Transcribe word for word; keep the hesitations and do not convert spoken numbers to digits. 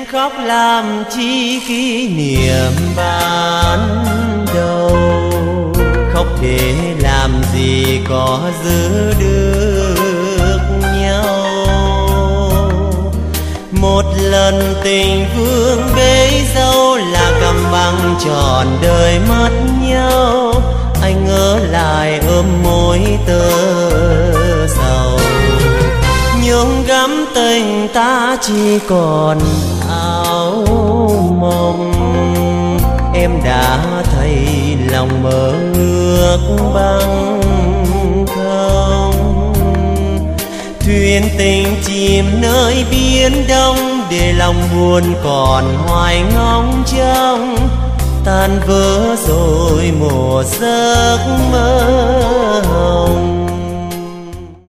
khóc làm chi kỷ niệm ban đầu. Khóc để làm gì có giữ được nhau. Một lần tình vương bế dâu là cầm bằng trọn đời mất nhau. Anh ngỡ lại ôm môi tơ sầu, nhưng gắm tình ta chỉ còn áo mộng. Em đã thấy lòng mơ ước băng không. Thuyền tình chìm nơi biển đông, để lòng buồn còn hoài ngóng trông. Tan vỡ rồi một giấc mơ hồng.